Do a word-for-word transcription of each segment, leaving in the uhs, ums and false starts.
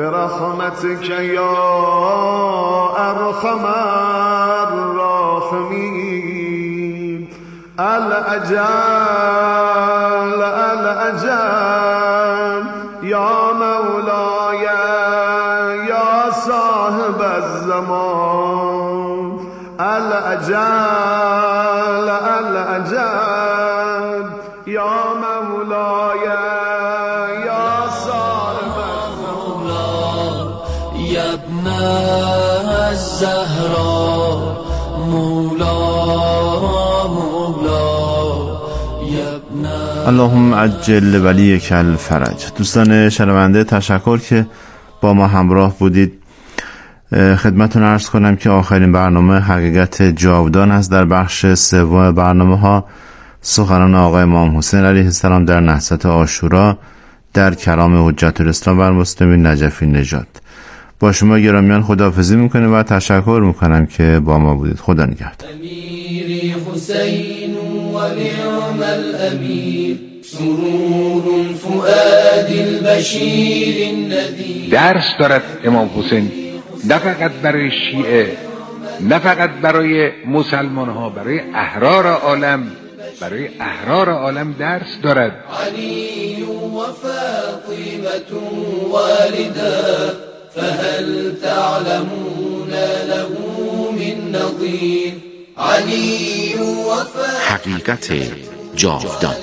برحمتك یا ارحم الراحمین. الاجل الاجل یا مولای یا صاحب الزمان. الاجل الاجل یا مولای یا صاحب الزمان. یا ابن الزهرا مولا اللهم عجل ولیک الفرج. دوستان شنونده تشکر که با ما همراه بودید. خدمتتون عرض کنم که آخرین برنامه حقیقت جاودان است. در بخش سوم برنامه ها سخنان آقای امام حسین علیه السلام در نهضت عاشورا در کلام حجت الاسلام و المسلمین نجفی نژاد. با شما گرامیان خداحافظی میکنم و تشکر میکنم که با ما بودید. خدا نگهدار. امیری حسین و نعم الامیر سرور فؤاد البشیر النذیر. درس دارد امام حسین، نه فقط برای شیعه، نه فقط برای مسلمان ها، برای احرار عالم، برای احرار عالم درس دارد. علی و فاطمة والدا فهل تعلمون له من نظیر. علی و حقیقت جاودان.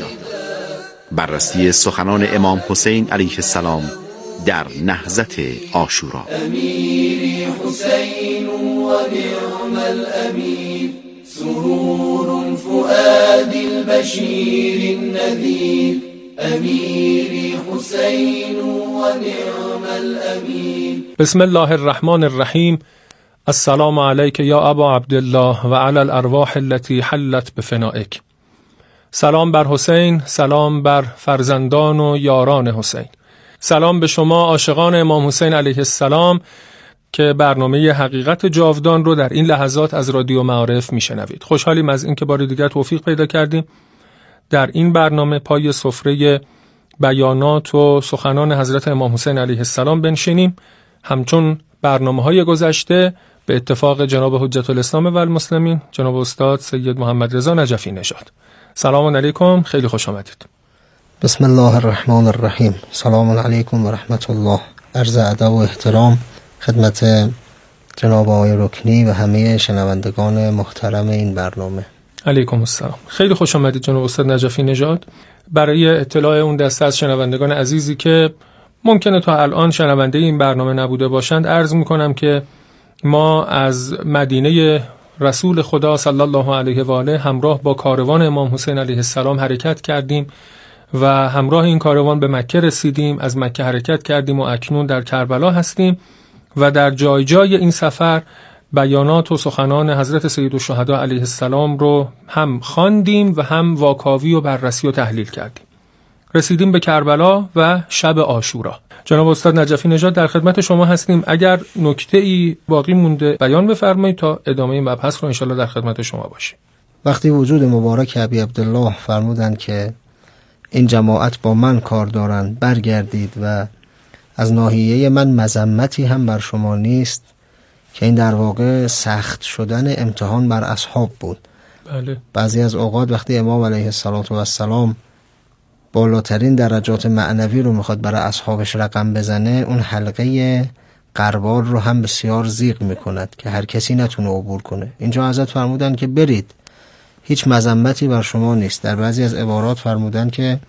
بررسی سخنان امام حسین علیه السلام در نهضت عاشورا. امیری حسین و نعم الامیر سرور فؤاد البشیر النذیر. امیری حسین و نعم الامیر. بسم الله الرحمن الرحیم. السلام علیک یا ابا عبدالله و علی الارواح التي حلت بفنائک. سلام بر حسین، سلام بر فرزندان و یاران حسین. سلام به شما عاشقان امام حسین علیه السلام که برنامه حقیقت جاودان رو در این لحظات از رادیو معارف میشنوید. خوشحالیم از اینکه بار دیگر توفیق پیدا کردیم در این برنامه پای سفره بیانات و سخنان حضرت امام حسین علیه السلام بنشینیم. همچون برنامه‌های گذشته به اتفاق جناب حجت الاسلام و المسلمین جناب استاد سید محمد رضا نجفی نژاد. سلام علیکم، خیلی خوش آمدید. بسم الله الرحمن الرحیم. سلام علیکم و رحمت الله. عرض ادب و احترام خدمت جناب آقای رکنی و همه شنوندگان محترم این برنامه. علیکم السلام. خیلی خوش آمدید جناب استاد نجفی نژاد. برای اطلاع اون دسته از شنوندگان عزیزی که ممکنه تا الان شنونده این برنامه نبوده باشند عرض میکنم که ما از مدینه رسول خدا صلی الله علیه و آله همراه با کاروان امام حسین علیه السلام حرکت کردیم و همراه این کاروان به مکه رسیدیم. از مکه حرکت کردیم و اکنون در کربلا هستیم و در جای جای این سفر بیانات و سخنان حضرت سیدالشهدا علیه السلام رو هم خواندیم و هم واکاوی و بررسی و تحلیل کردیم. رسیدیم به کربلا و شب عاشورا. جناب استاد نجفی نژاد در خدمت شما هستیم. اگر نکته‌ای باقی مونده بیان بفرمایید تا ادامه این مبحث رو انشالله در خدمت شما باشیم. وقتی وجود مبارک ابی عبدالله فرمودند که این جماعت با من کار دارند برگردید و از ناحیه من مذمتی هم بر شما نیست، که این در واقع سخت شدن امتحان بر اصحاب بود. بله. بعضی از اوقات وقتی امام علیه السلام بالاترین درجات معنوی رو میخواد برای اصحابش رقم بزنه، اون حلقه قربال رو هم بسیار ضیق میکند که هر کسی نتونه عبور کنه. اینجا حضرت فرمودن که برید، هیچ مذمتی بر شما نیست. در بعضی از عبارات فرمودن که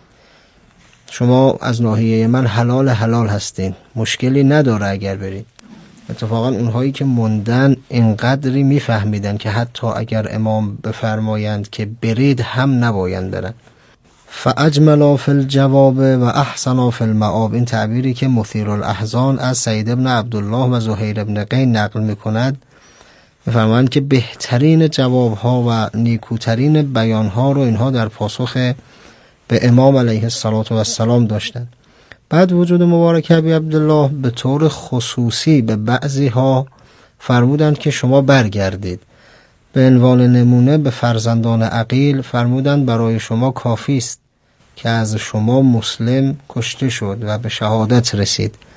شما از ناحیه من حلال حلال هستین، مشکلی نداره اگر برید. اتفاقا اونهایی که موندن اینقدری میفهمیدن که حتی اگر امام بفرمایند که برید هم نباید برن. فاجملا فی الجواب و احسنا فی المآب، این تعبیری که مثیر الاحزان از سید ابن عبدالله و زهیر ابن قین نقل میکند، میفرمایند که بهترین جوابها و نیکوترین بیانها رو اینها در پاسخ به امام علیه السلام داشتند. بعد وجود مبارک ابی عبدالله به طور خصوصی به بعضی ها فرمودند که شما برگردید. به عنوان نمونه به فرزندان عقیل فرمودند برای شما کافی است که از شما مسلم کشته شد و به شهادت رسید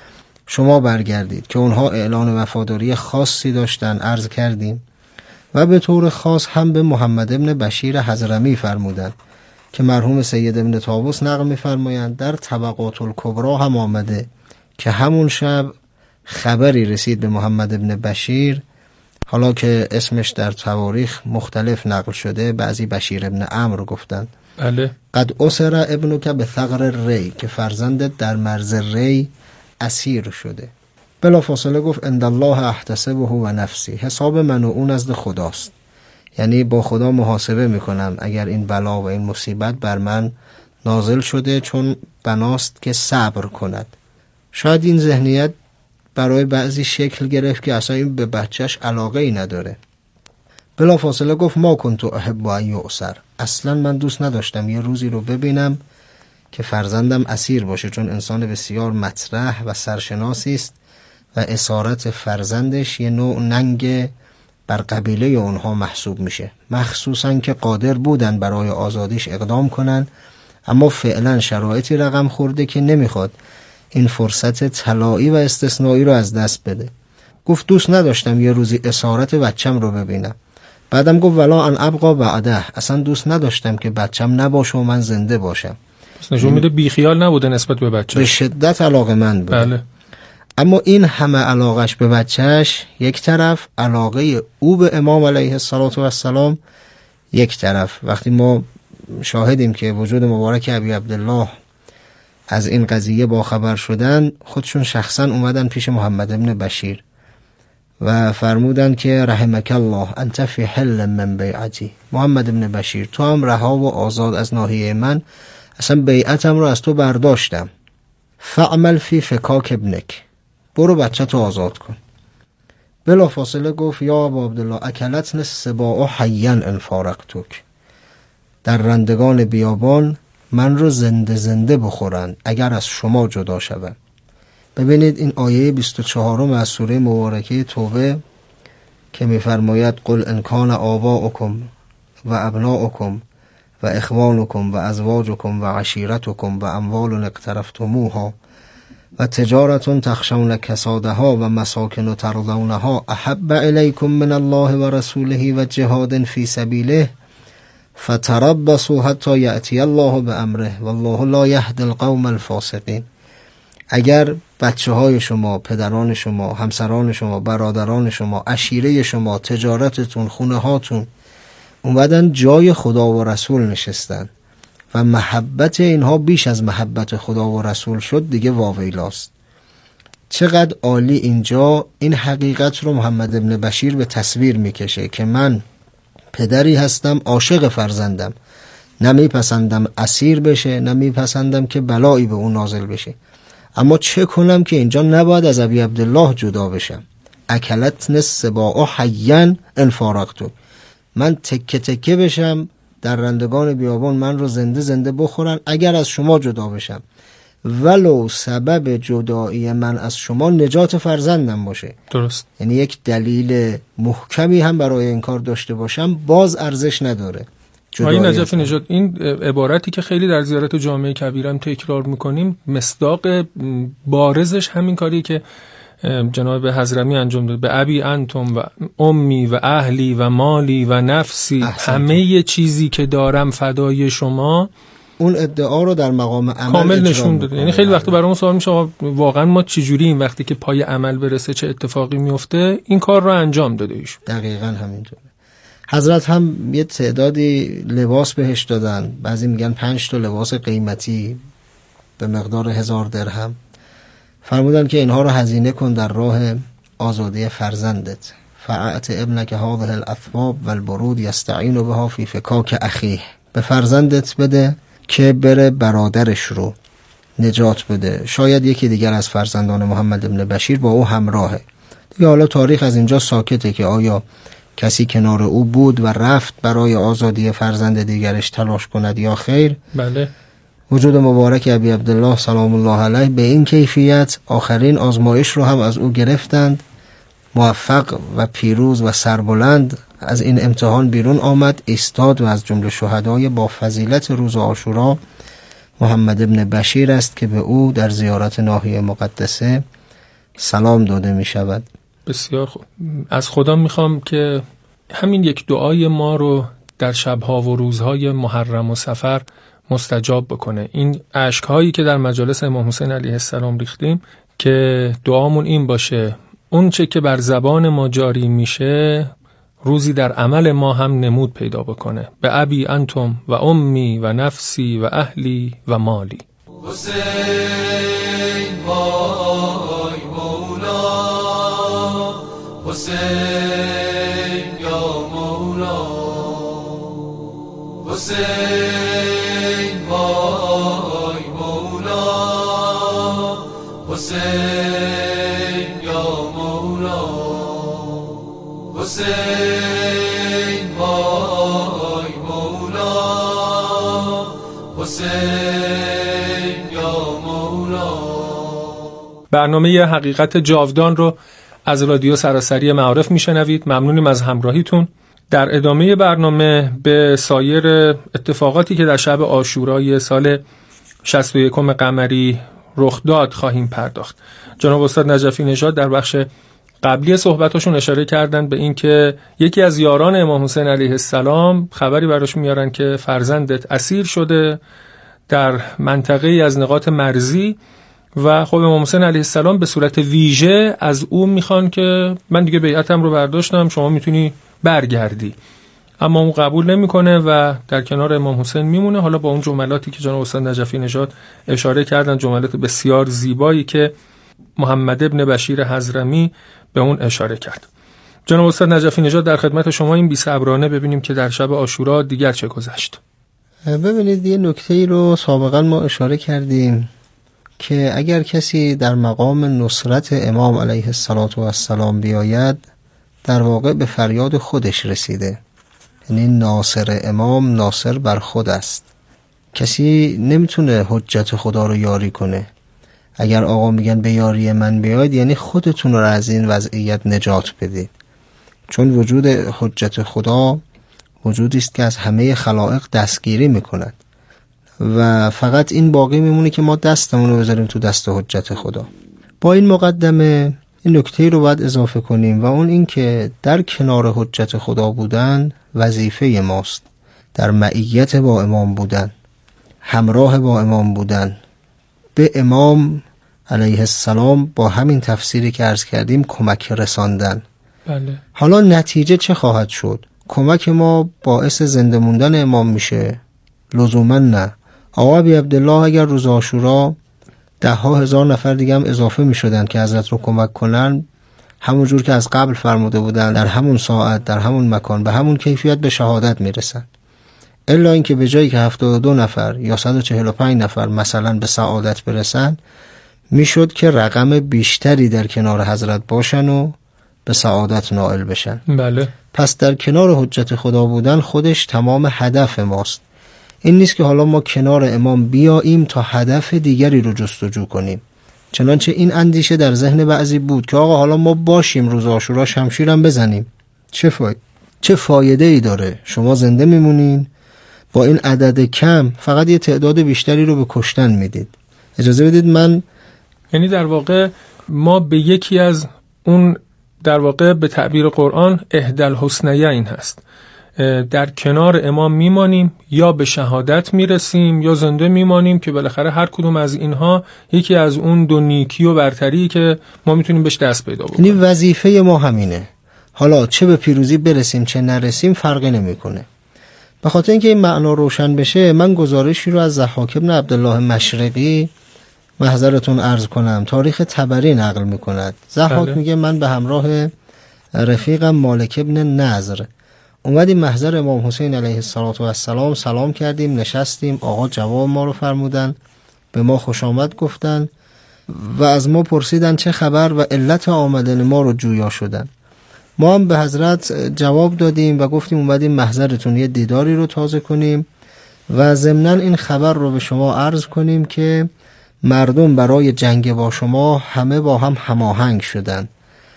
شما برگردید، که اونها اعلان وفاداری خاصی داشتن عرض کردیم، و به طور خاص هم به محمد ابن بشیر حضرمی فرمودند که مرحوم سید ابن طاووس نقل می‌فرمایند در طبقات الکبری هم آمده که همون شب خبری رسید به محمد ابن بشیر، حالا که اسمش در تواریخ مختلف نقل شده، بعضی بشیر ابن عمرو گفتند، بله، قد اسر ابنک به ثغر ری، که فرزندت در مرز ری اسیر شده. بلا فاصله گفت اند الله احتسبه و نفسی، حساب من و اون نزد خداست، یعنی با خدا محاسبه میکنم اگر این بلا و این مصیبت بر من نازل شده، چون بناست که صبر کند. شاید این ذهنیت برای بعضی شکل گرفت که اصلا این به بچهش علاقه ای نداره. بلا فاصله گفت ما کنت احب ان یؤسر، اصلا من دوست نداشتم یه روزی رو ببینم که فرزندم اسیر باشه، چون انسان بسیار مطرح و سرشناسی است و اسارت فرزندش یه نوع ننگ بر قبیله اونها محسوب میشه، مخصوصا که قادر بودن برای آزادیش اقدام کنن، اما فعلا شرایطی رقم خورده که نمیخواد این فرصت طلایی و استثنایی رو از دست بده. گفت دوست نداشتم یه روزی اسارت بچم رو ببینم. بعدم گفت ولا ان ابقا بعده، اصلا دوست نداشتم که بچم نباشه و من زنده باشم. نشون میده بیخیال نبوده نسبت به بچه، به شدت علاقه‌مند بوده. بله. اما این همه علاقش به بچهش یک طرف، علاقه او به امام علیه السلام یک طرف. وقتی ما شاهدیم که وجود مبارک ابی عبدالله از این قضیه با خبر شدن، خودشون شخصا اومدن پیش محمد ابن بشیر و فرمودن که رحمک الله انت فی حل من بیعتی، محمد ابن بشیر تو هم رها و آزاد از ناحیه من، اصلا بیعتم رو از تو برداشتم، فعمل فی فکاک ابنک، برو بچه تو آزاد کن. بلا فاصله گفت یا ابا عبدالله اکلتن السباع حیا ان فارقتک، در رندگان بیابان من رو زنده زنده بخورن اگر از شما جدا شوم. ببینید این آیه بیست و چهارم از سوره مبارکه توبه که می‌فرماید قل ان کان آباؤکم و ابناؤکم و اخوانکم و ازواجکم و عشیرتکم و اموال اقترفتموها و تجارت تخشون کسادها و مساکن ترضونها احب الیکم من الله و رسوله و جهاد فی سبیله فتربصوا حتی یأتی الله بامره والله لا یهدی القوم الفاسقین. اگر بچه های شما، پدران شما، همسران شما، برادران شما، عشیره شما، تجارتتون، خونه هاتون اومدن جای خدا و رسول نشستن و محبت اینها بیش از محبت خدا و رسول شد، دیگه واویلاست. چقدر عالی اینجا این حقیقت رو محمد ابن بشیر به تصویر میکشه که من پدری هستم عاشق فرزندم، نمیپسندم اسیر بشه، نمیپسندم که بلایی به اون نازل بشه، اما چه کنم که اینجا نباید از ابی عبدالله جدا بشم. اکلتن السباع حیا ان فارقتک، من تکه تکه بشم، در رندگان بیابان من رو زنده زنده بخورن اگر از شما جدا بشم، ولو سبب جدایی من از شما نجات فرزندم باشه. درست. یعنی یک دلیل محکمی هم برای این کار داشته باشم باز ارزش نداره. آقای نجفی نژاد، این عبارتی که خیلی در زیارت جامعه کبیرم تکرار میکنیم، مصداق بارزش همین کاری که جناب حضرمی انجام داد. به ابی انتم و امی و اهلی و مالی و نفسی، همه چیزی که دارم فدای شما. اون ادعا رو در مقام عمل کامل نشون داده. یعنی خیلی وقت برامون سوال میشه واقعا ما چجوری این وقتی که پای عمل برسه چه اتفاقی میفته؟ این کار رو انجام داده ایشون. دقیقاً همینطوره. حضرت هم یه تعدادی لباس بهش دادن، بعضی میگن پنج تا لباس قیمتی به مقدار هزار درهم، فرمودن که اینها رو هزینه کن در راه آزادی فرزندت. فاعت ابنک هذه الاثواب والبرود یستعین بها فی فکاک اخیه، به فرزندت بده که بره برادرش رو نجات بده. شاید یکی دیگر از فرزندان محمد ابن بشیر با او همراهه. دیگه حالا تاریخ از اینجا ساکته که آیا کسی کنار او بود و رفت برای آزادی فرزند دیگرش تلاش کند یا خیر. بله. وجود مبارک ابی عبدالله سلام الله علیه به این کیفیت آخرین آزمایش رو هم از او گرفتند، موفق و پیروز و سربلند از این امتحان بیرون آمد، ایستاد و از جمله شهدای با فضیلت روز عاشورا محمد ابن بشیر است که به او در زیارت ناحیه مقدسه سلام داده می شود. بسیار خوب. از خدا میخوام که همین یک دعای ما رو در شبها و روزهای محرم و سفر مستجاب بکنه. این اشک‌هایی که در مجالس امام حسین علیه السلام ریختیم که دعامون این باشه اون چه که بر زبان ما جاری میشه روزی در عمل ما هم نمود پیدا بکنه. به ابی انتم و امی و نفسی و اهلی و مالی. حسین وای مولا، حسین یا مولا، حسین وای مولا، حسین یا مولا، حسین وای مولا، حسین یا مولا. برنامه حقیقت جاودان رو از رادیو سراسری معارف میشنوید. ممنونیم از همراهیتون. در ادامه برنامه به سایر اتفاقاتی که در شب عاشورای سال شصت و یکم قمری رخ داد خواهیم پرداخت. جناب استاد نجفی نژاد در بخش قبلی صحبتاشون اشاره کردن به این که یکی از یاران امام حسین علیه السلام خبری براش میارن که فرزندت اسیر شده در منطقه از نقاط مرزی و خب امام حسین علیه السلام به صورت ویژه از او میخوان که من دیگه بیعتم رو برداشتم، شما میتونی برگردی. اما اون قبول نمیکنه و در کنار امام حسین میمونه. حالا با اون جملاتی که جناب استاد نجفی نژاد اشاره کردن، جملات بسیار زیبایی که محمد ابن بشیر حضرمی به اون اشاره کرد. جناب استاد نجفی نژاد در خدمت شما این بی صبرانه ببینیم که در شب عاشورا دیگر چه گذشت. ببینید یه نکته‌ای رو سابقا ما اشاره کردیم که اگر کسی در مقام نصرت امام علیه السلام بیاید در واقع به فریاد خودش رسیده. یعنی ناصر امام ناصر بر خود است. کسی نمیتونه حجت خدا رو یاری کنه. اگر آقا میگن به یاری من بیاید یعنی خودتون رو از این وضعیت نجات بدید. چون وجود حجت خدا وجودی است که از همه خلائق دستگیری میکند و فقط این باقی میمونه که ما دستمون رو بذاریم تو دست حجت خدا. با این مقدمه این نکته رو باید اضافه کنیم و اون این که در کنار حجت خدا بودن وظیفه ماست. در معیت با امام بودن، همراه با امام بودن، به امام علیه السلام با همین تفسیری که عرض کردیم کمک رساندن. بله. حالا نتیجه چه خواهد شد؟ کمک ما باعث زنده موندن امام میشه؟ لزوما نه. آقا ابی عبدالله اگر روز عاشورا ده ها هزار نفر دیگه هم اضافه می شدن که حضرت رو کمک کنن، همون جور که از قبل فرموده بودن در همون ساعت در همون مکان به همون کیفیت به شهادت می رسن. الا اینکه به جایی که هفتاد و دو نفر یا صد و چهل و پنج نفر مثلا به سعادت برسن، میشد که رقم بیشتری در کنار حضرت باشن و به سعادت نائل بشن. بله. پس در کنار حجت خدا بودن خودش تمام هدف ماست. این نیست که حالا ما کنار امام بیاییم تا هدف دیگری رو جستجو کنیم. چنانچه این اندیشه در ذهن بعضی بود که آقا حالا ما باشیم روز عاشورا شمشیرم بزنیم، چه فایده چه فایده ای داره؟ شما زنده میمونین، با این عدد کم فقط یه تعداد بیشتری رو به کشتن میدید. اجازه بدید من یعنی در واقع ما به یکی از اون در واقع به تعبیر قرآن احدی الحسنیین هست، در کنار امام میمانیم یا به شهادت میرسیم یا زنده میمانیم که بالاخره هر کدوم از اینها یکی از اون دو نیکی و برتری که ما میتونیم بهش دست پیدا بکنیم. یعنی وظیفه ما همینه. حالا چه به پیروزی برسیم چه نرسیم فرقی نمیکنه. به خاطر اینکه این معنا روشن بشه من گزارشی رو از ضحاک بن عبدالله مشرقی محضرتون عرض کنم. تاریخ طبری نقل میکند. ضحاک بله. میگه من به همراه رفیقم مالک ابن نضر اومدیم محضر امام حسین علیه السلام، سلام کردیم، نشستیم. آقا جواب ما رو فرمودن، به ما خوش آمد گفتن و از ما پرسیدن چه خبر و علت آمدن ما رو جویا شدن. ما هم به حضرت جواب دادیم و گفتیم اومدیم محضرتون یه دیداری رو تازه کنیم و ضمناً این خبر رو به شما عرض کنیم که مردم برای جنگ با شما همه با هم هماهنگ شدن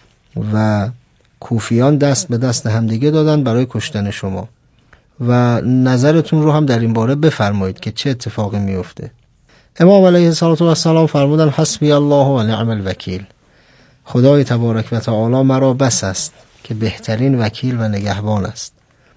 و کوفیان دست به دست همدیگه دادن برای کشتن شما و نظرتون رو هم در این باره بفرمایید که چه اتفاقی میفته. امام علیه السلام فرمودن حسبی الله و نعم الوکیل. خدای تبارک و تعالی مرا بس است که بهترین وکیل و نگهبان است.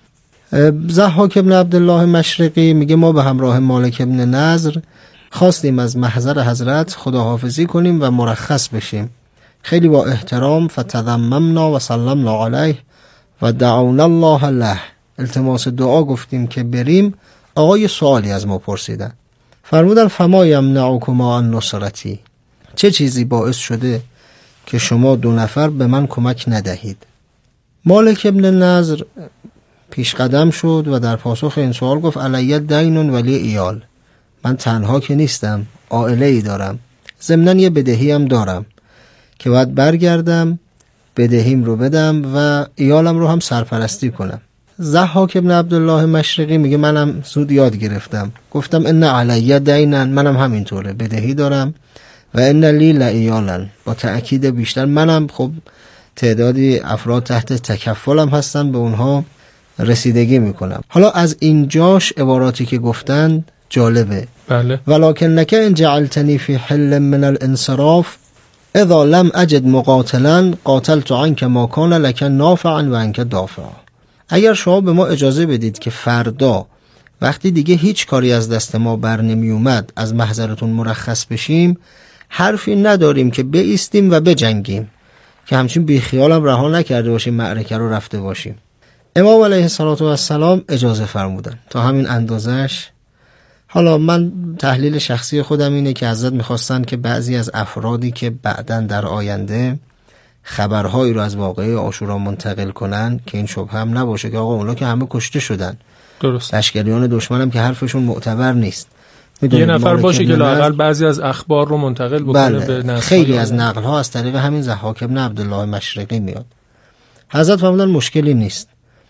ضحاک ابن عبدالله مشرقی میگه ما به همراه مالک ابن نضر خواستیم از محضر حضرت خداحافظی کنیم و مرخص بشیم. خیلی با احترام فتضممنا و سلمنا علیه و دعونا الله له، التماس دعا گفتیم که بریم. آقای سوالی از ما پرسیدن، فرمودن فما یمنعکما عن نصرتی، چه چیزی باعث شده که شما دو نفر به من کمک ندهید؟ مالک ابن نضر پیش قدم شد و در پاسخ این سوال گفت علیه دین ولی ایال، من تنها که نیستم، عائله ای دارم، ضمناً یه بدهی هم دارم که باید برگردم بدهیم رو بدم و ایالم رو هم سرپرستی کنم. ضحاک ابن عبدالله مشرقی میگه منم زود یاد گرفتم، گفتم ان علیه دینن، منم همینطوره، بدهی دارم و ان لی لایالن، با تأکید بیشتر منم خب تعدادی افراد تحت تکفلم هستن، به اونها رسیدگی میکنم. حالا از اینجاش عباراتی که گفتن جالبه. بله. ولکنک ان جعلتنی فی حل من الانصراف اذا لم اجد مقاتلا قاتلت عنک ما کان لک نافعا و عنک دافعا. اگر شما به ما اجازه بدید که فردا وقتی دیگه هیچ کاری از دست ما بر نمی اومد از محضرتون مرخص بشیم، حرفی نداریم که بایستیم و بجنگیم، که همچین بیخیالم رها نکرده باشیم معرکه رو رفته باشیم. امام علیه السلام اجازه فرمودن تا همین اندازش. حالا من تحلیل شخصی خودم اینه که حضرت میخواستن که بعضی از افرادی که بعداً در آینده خبرهایی رو از واقعه عاشورا منتقل کنن که این شبهه هم نباشه که آقا اونا که همه کشته شدن، درست، لشکریان دشمنم که حرفشون معتبر نیست، یه نفر باشه که لااقل بعضی از اخبار رو منتقل بکنه. بله. به نسل. خیلی از نقل ها از طریق همین ضحاک ابن عبدالله مشرقی میاد. حضرت فرمودن مشکلی نیست،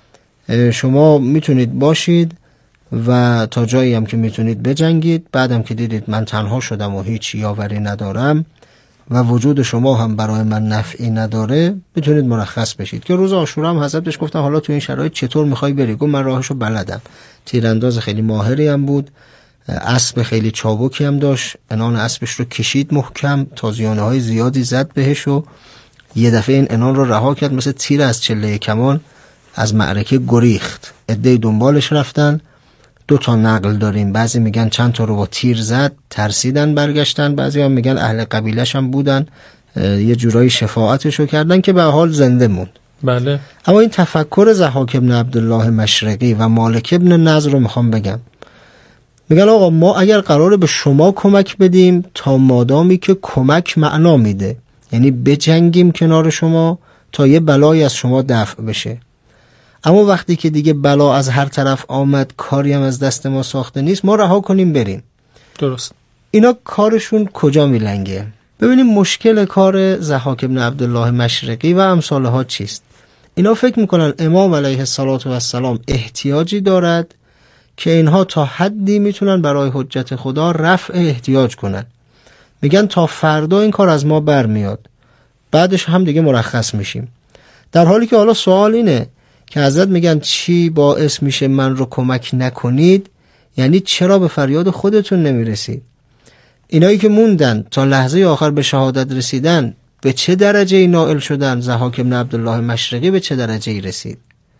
شما میتونید باشید و تا جایی هم که میتونید بجنگید، بعدم که دیدید من تنها شدم و هیچ یاوری ندارم و وجود شما هم برای من نفعی نداره، میتونید مرخص بشید. که روز عاشورا هم حضرت بهش گفتن حالا تو این شرایط چطور میخوای بری؟ گفت من راهشو بلدم. تیرانداز خیلی ماهری هم بود، اسب خیلی چابکی هم داشت، انان اسبش رو کشید محکم، تازیانه های زیادی زد بهش و یه دفعه این انان رو رها کرد، مثل تیر از چله کمان از معرکه گریخت. عده‌ای دنبالش رفتن. دو تا نقل داریم، بعضی میگن چند تا رو با تیر زد، ترسیدن برگشتن، بعضی هم میگن اهل قبیلش هم بودن، یه جورایی شفاعتشو کردن که به حال زنده موند. بله. اما این تفکر ضحاک ابن عبدالله مشرقی و مالک ابن نضر رو میخوام بگم. میگن آقا ما اگر قراره به شما کمک بدیم تا مادامی که کمک معنا میده، یعنی بجنگیم کنار شما تا یه بلایی از شما دفع بشه، اما وقتی که دیگه بلا از هر طرف آمد، کاری هم از دست ما ساخته نیست، ما رها کنیم بریم. درست. اینا کارشون کجا میلنگه؟ ببینیم مشکل کار ضحاک ابن عبدالله مشرقی و امثالها چیست. اینا فکر میکنن امام علیه السلام احتیاجی دارد که اینها تا حدی میتونن برای حجت خدا رفع احتیاج کنن. میگن تا فردا این کار از ما برمیاد، بعدش هم دیگه مرخص میشیم. در حالی که حالا سوال اینه که حضرت میگن چی باعث میشه من رو کمک نکنید؟ یعنی چرا به فریاد خودتون نمیرسید؟ اینایی که موندن تا لحظه آخر به شهادت رسیدن به چه درجه نائل شدن؟ ضحاک ابن عبدالله مشرقی به چه درجه رسید؟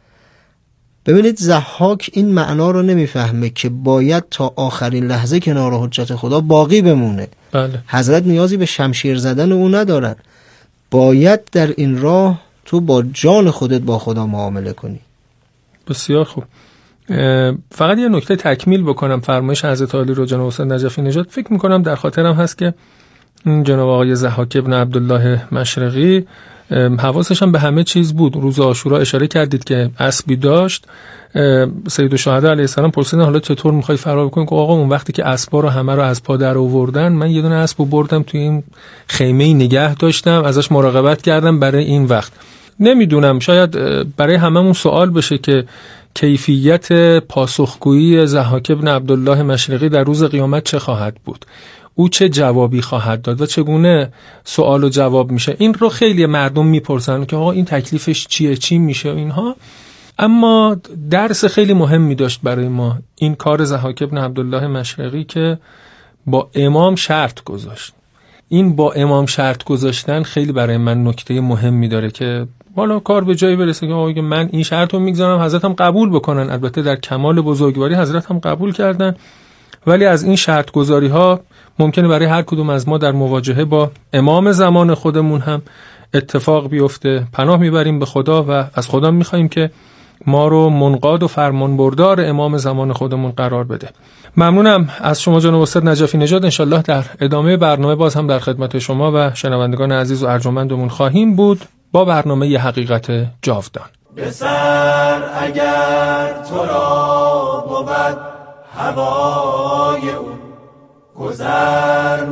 ببینید ضحاک این معنا رو نمیفهمه که باید تا آخرین لحظه کنار حجت خدا باقی بمونه. بله. حضرت نیازی به شمشیر زدن او ندارن، باید در این راه تو با جان خودت با خدا معامله کنی. بسیار خوب. فقط یه نکته تکمیل بکنم فرمایش حضرت عالی رو جناب استاد نجفی نژاد. فکر میکنم در خاطرم هست که جناب آقای ضحاک ابن عبدالله مشرقی حواسش هم به همه چیز بود. روز عاشورا اشاره کردید که اسبی داشت. سید الشهدا علیه السلام پرسیدن حالا چطور میخوای فرار بکنی؟ که آقا اون وقتی که اسبا رو همه رو از پا در آوردن، من یه دونه اسبو بردم توی این خیمه نگه داشتم، ازش مراقبت کردم برای این وقت. نمیدونم، شاید برای هممون سوال بشه که کیفیت پاسخگویی ضحاک ابن عبدالله مشرقی در روز قیامت چه خواهد بود؟ او چه جوابی خواهد داد و چگونه سوال و جواب میشه؟ این رو خیلی مردم میپرسن که آقا این تکلیفش چیه، چی میشه اینها. اما درس خیلی مهمی داشت برای ما این کار ضحاک ابن عبدالله مشرقی که با امام شرط گذاشت. این با امام شرط گذاشتن خیلی برای من نکته مهمی داره که حالا کار به جایی برسه که آقا من این شرط رو میگذارم، حضرت هم قبول بکنن. البته در کمال بزرگواری حضرت هم قبول کردن، ولی از این شرط گذاری ها ممکنه برای هر کدوم از ما در مواجهه با امام زمان خودمون هم اتفاق بیفته. پناه میبریم به خدا و از خدا میخوایم که ما رو منقاد و فرمانبردار امام زمان خودمون قرار بده. ممنونم از شما جناب استاد نجفی نژاد. انشالله در ادامه برنامه باز هم در خدمت شما و شنوندگان عزیز و ارجمندمون خواهیم بود با برنامه ی حقیقت جاودان. به سر اگر تو را بود هوای او، گذر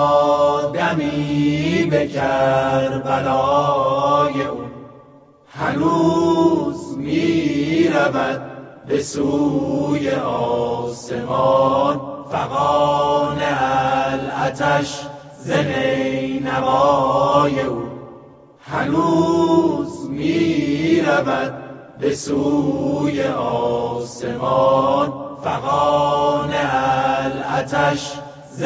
نمادمی به کربلای او. هنوز می رود به سوی آسمان، فغان العطش ز نینوای او. هنوز می رود به سوی آسمان، فغان العطش ز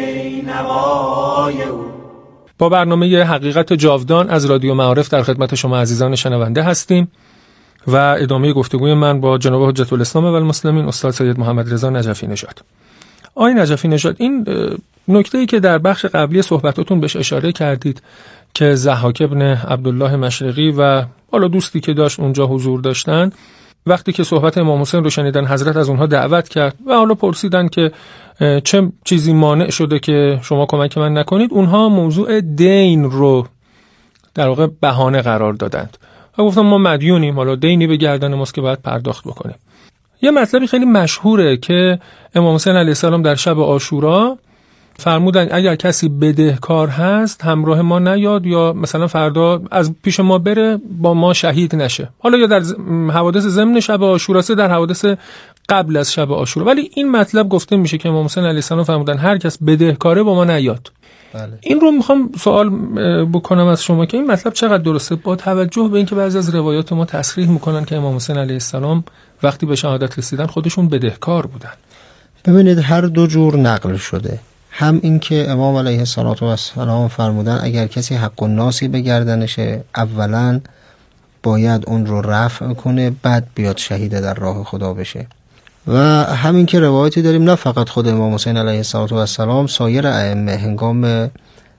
نینوای او. با برنامه ی حقیقت جاودان از رادیو معارف در خدمت شما عزیزان شنونده هستیم و ادامه گفتگوی من با جناب حجت الاسلام و المسلمین استاد سید محمد رضا نجفی نژاد. آقای نجفی نژاد، این نکته‌ای که در بخش قبلی صحبتاتون بهش اشاره کردید که ضحاک ابن عبدالله مشرقی و حالا دوستی که داشت اونجا حضور داشتن، وقتی که صحبت امام حسین رو شنیدن حضرت از اونها دعوت کرد و حالا پرسیدن که چه چیزی مانع شده که شما کمک من نکنید، اونها موضوع دین رو در واقع بهانه قرار دادند و گفتم ما مدیونیم، حالا دینی به گردن ماست که باید پرداخت بکنیم. یه مطلبی خیلی مشهوره که امام حسین علیه السلام در شب عاشورا فرمودن اگر کسی بدهکار هست همراه ما نیاد یا مثلا فردا از پیش ما بره با ما شهید نشه، حالا یا در حوادث ضمن شب عاشورا سه در حوادث قبل از شب عاشورا. ولی این مطلب گفته میشه که امام حسین علیه السلام فرمودن هر کس بدهکاره با ما نیاد. بله. این رو میخوام سوال بکنم از شما که این مطلب چقدر درسته با توجه به اینکه بعضی از روایات ما تصریح میکنن که امام حسین علیه السلام وقتی به شهادت رسیدن خودشون بدهکار بودن. ببینید هر دو جور نقل شده، هم این که امام علیه السلام فرمودن اگر کسی حق الناسی به گردنشه اولا باید اون رو رفع کنه بعد بیاد شهید در راه خدا بشه، و همین که روایتی داریم نه فقط خود امام حسین علیه السلام، سایر ائمه هنگام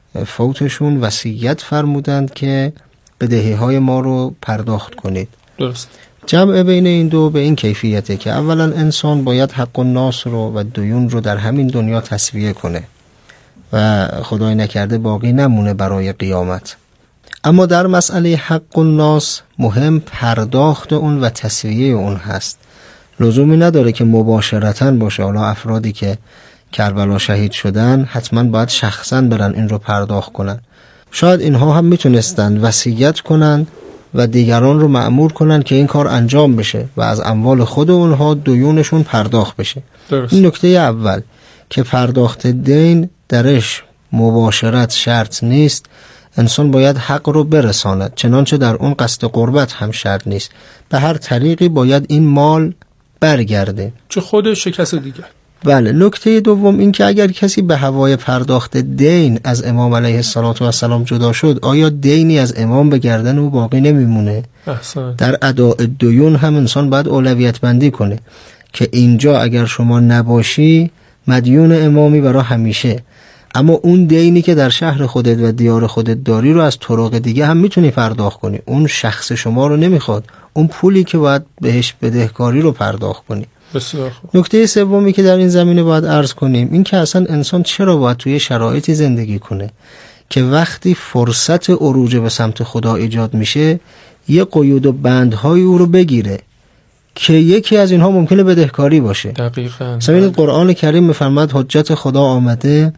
فوتشون وصیت فرمودند که بدهی‌های ما رو پرداخت کنید. درست. جمع بین این دو به این کیفیته که اولا انسان باید حق الناس رو و دیون رو در همین دنیا تسویه کنه و خدای نکرده باقی نمونه برای قیامت. اما در مسئله حق الناس مهم پرداخت اون و تسویه اون هست. لزومی نداره که مباشرتاً باشه. حالا افرادی که کربلا شهید شدن حتما باید شخصاً برن این رو پرداخت کنن. شاید اینها هم میتونستن وصیت کنن و دیگران رو مأمور کنن که این کار انجام بشه و از اموال خود اونها دیونشون پرداخت بشه. درست. این نکته اول که پرداخت دین درش مباشرت شرط نیست، انسان باید حق رو برساند، چنانچه در اون قصد قربت هم شرط نیست. به هر طریقی باید این مال برگرده، چه خودش چه کس دیگر. بله. نکته دوم این که اگر کسی به هوای پرداخت دین از امام علیه السلام جدا شد، آیا دینی از امام به گردن او باقی نمیمونه؟ احسان. در اداء دیون هم انسان باید اولویت بندی کنه که اینجا اگر شما نباشی مدیون امامی برای همیشه، اما اون دینی که در شهر خودت و دیار خودت داری رو از طرق دیگه هم میتونی پرداخت کنی. اون شخص شما رو نمیخواد، اون پولی که باید بهش بدهکاری رو پرداخت کنی. بسیار خوب. نکته سومی که در این زمینه باید عرض کنیم این که اصلا انسان چرا باید توی شرایطی زندگی کنه که وقتی فرصت عروج به سمت خدا ایجاد میشه یه قیود و بندهای او رو بگیره که یکی از اینها ممکنه بدهکاری باشه. دقیقاً. مثلا قرآن کریم میفرماد حجت خدا آمده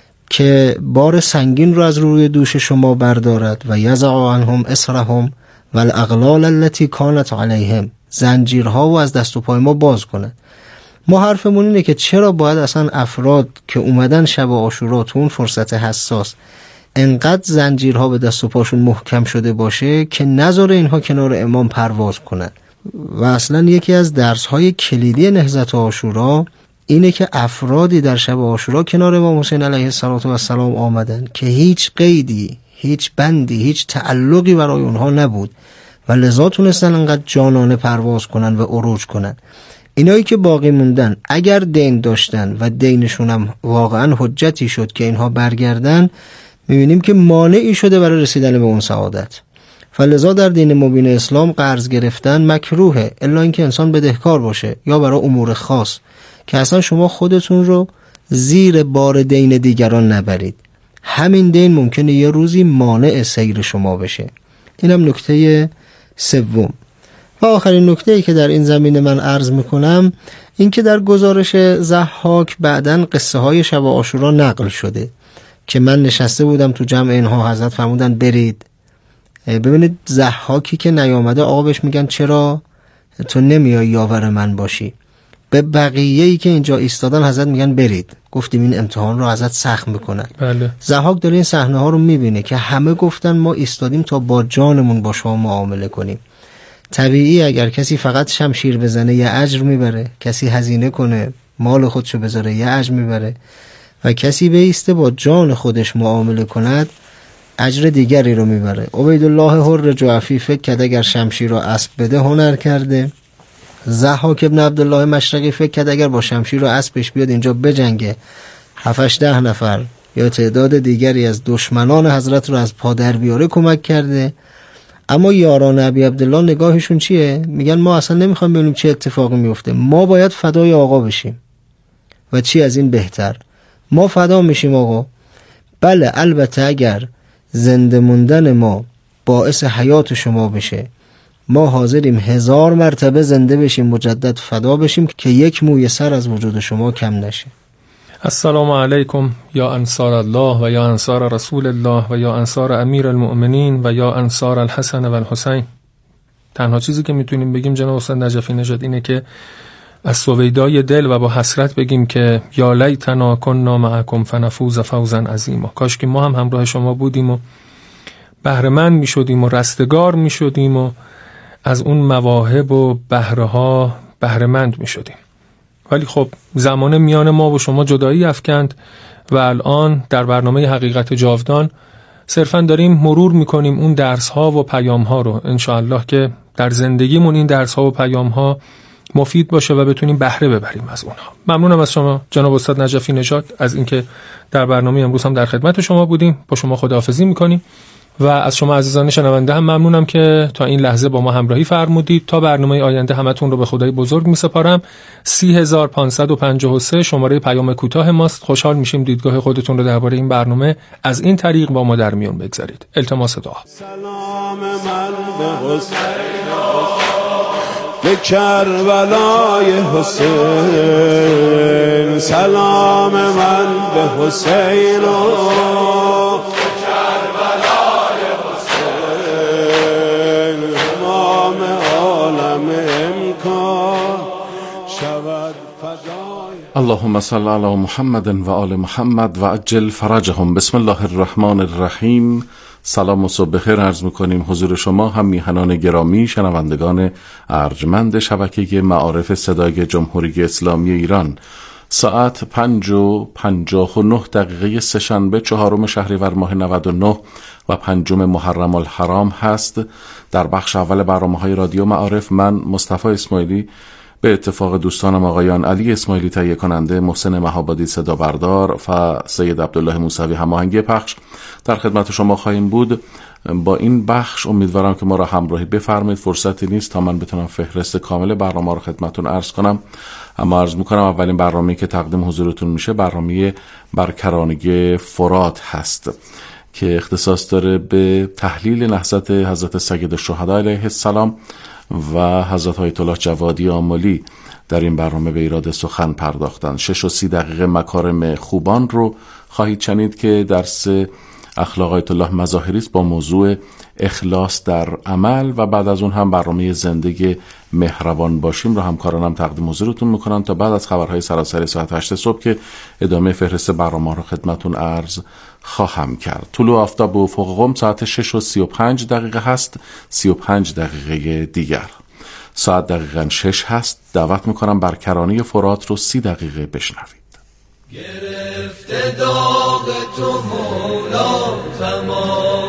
که بار سنگین رو از روی دوش شما بردارد و یضع عنهم اصرهم والاغلال التي كانت عليهم، زنجیرها و از دست و پای ما باز کنه. ما حرفمون اینه که چرا باید اصلا افراد که اومدن شب عاشورا تو اون فرصت حساس انقدر زنجیرها به دست و پاشون محکم شده باشه که نذاره اینها کنار امام پرواز کنن. و اصلا یکی از درس‌های کلیدی نهضت عاشورا اینه که افرادی در شب عاشورا کنار امام حسین علیه السلام آمدن که هیچ قیدی، هیچ بندی، هیچ تعلقی برای اونها نبود و لذا تونستن انقدر جانانه پرواز کنن و عروج کنن. اینایی که باقی موندن اگر دین داشتن و دینشون هم واقعا حجتی شد که اینها برگردن، میبینیم که مانعی شده برای رسیدن به اون سعادت. فلذا در دین مبین اسلام قرض گرفتن مکروهه، الا اینکه انسان بدهکار باشه یا برای امور خاص که اصلا شما خودتون رو زیر بار دین دیگران نبرید. همین دین ممکنه یه روزی مانع سیر شما بشه. اینم نکته سوم. و آخرین نکته‌ای که در این زمینه من عرض میکنم این که در گزارش ضحاک بعداً قصه های شب عاشورا نقل شده که من نشسته بودم تو جمع اینها، حضرت فرمودن برید. ببینید ضحاکی که نیامده آقا بهش میگن چرا تو نمیای یاور من باشی؟ به بقیه‌ای که اینجا ایستادن حضرت میگن برید. گفتیم این امتحان رو حضرت سخت میکنن. بله. ضحاک داره این صحنه ها رو میبینه که همه گفتن ما ایستادیم تا با جانمون با شما معامله کنیم. طبیعی اگر کسی فقط شمشیر بزنه یه اجر میبره، کسی هزینه کنه مال خودشو بذاره یه اجر میبره و کسی بیسته با جان خودش معامله کند اجر دیگری رو میبره. عبیدالله حر جعفی فکر کرد اگر شمشیر رو اسب بده هنر کرده. ضحاک ابن عبدالله مشرقی فکر کرد اگر با شمشیر رو اسبش بیاد اینجا بجنگه هفتش ده نفر یا تعداد دیگری از دشمنان حضرت رو از پادر بیاره کمک کرده. اما یاران ابی عبدالله نگاهشون چیه؟ میگن ما اصلا نمیخوایم ببینیم چه اتفاقی میفته، ما باید فدای آقا بشیم. و چی از این بهتر؟ ما فدا میشیم آقا. بله البته اگر زنده موندن ما باعث حیات شما بشه، ما حاضریم هزار مرتبه زنده بشیم، مجدد فدا بشیم که یک موی سر از وجود شما کم نشه. السلام علیکم یا انصار الله و یا انصار رسول الله و یا انصار امیر المؤمنین و یا انصار الحسن و الحسین. تنها چیزی که میتونیم بگیم جناب استاد نجفی نژاد اینه که از سویدای دل و با حسرت بگیم که یا لیتنا کنا معکم فنفوز فوزا عظیما. کاش که ما هم همراه شما بودیم و بهره مند میشدیم و رستگار میشدیم و از اون مواهب و بهره ها بهره مند میشدیم. ولی خب زمان میان ما و شما جدایی افکند و الان در برنامه حقیقت جاودان صرفا داریم مرور میکنیم اون درس ها و پیام ها رو، انشاءالله که در زندگیمون این درس ها و پیام ها مفید باشه و بتونیم بهره ببریم از اونها. ممنونم از شما جناب استاد نجفی نژاد از اینکه در برنامه امروز هم در خدمت شما بودیم. با شما خداحافظی میکنیم و از شما عزیزان شنونده هم ممنونم که تا این لحظه با ما همراهی فرمودید. تا برنامه آینده همتون رو به خدای بزرگ میسپارم. سی هزار پانصد و پنجاه و سه شماره پیام کوتاه ماست. خوشحال میشیم دیدگاه خودتون رو درباره این برنامه از این طریق با ما در میون بگذارید. التماس دعا. سلام من به حسین به کربلای حسین، سلام من به حسین اللهم صل علی محمد و آل محمد و عجل فرجهم. بسم الله الرحمن الرحیم. سلام و صبح بخیر عرض میکنیم حضور شما هم میهنان گرامی، شنوندگان ارجمند شبکه معارف صدای جمهوری اسلامی ایران. ساعت پنج و پنجاه و نه دقیقه سه‌شنبه چهارم شهریور ماه نود و نه و پنجم محرم الحرام هست. در بخش اول برنامه‌های رادیو معارف من مصطفی اسماعیلی به اتفاق دوستانم آقایان علی اسماعیلی تهیه کننده، محسن مهابادی صدا بردار و سید عبدالله موسوی هماهنگی پخش در خدمت شما خواهیم بود. با این بخش امیدوارم که ما را همراهی بفرمایید. فرصتی نیست تا من بتونم فهرست کامل برنامه رو خدمتتون عرض کنم، اما عرض میکنم اولین برنامه‌ای که تقدیم حضورتون میشه برنامه برکرانگی فرات هست که اختصاص داره به تحلیل نهضت حضرت سید الشهدا علیه السلام و حضرت آیت الله جوادی آملی. در این برنامه به ایراد سخن پرداختن. شش و سی دقیقه مکارم خوبان رو خواهید شنید که درس اخلاق آیت الله مظاهری است با موضوع اخلاص در عمل، و بعد از اون هم برنامه زندگی مهربان باشیم رو همکارانم تقدیم حضورتون میکنن تا بعد از خبرهای سراسری ساعت هشت صبح که ادامه فهرست برنامه رو خدمتون عرض خواهم کرد. طلوع آفتاب به افق قم ساعت شش و سی و پنج دقیقه هست. سی و پنج دقیقه دیگر ساعت دقیقاً شش هست. دعوت میکنم بر کرانه فرات رو سی دقیقه بشنوید. گرفته داغ تو مولا تمام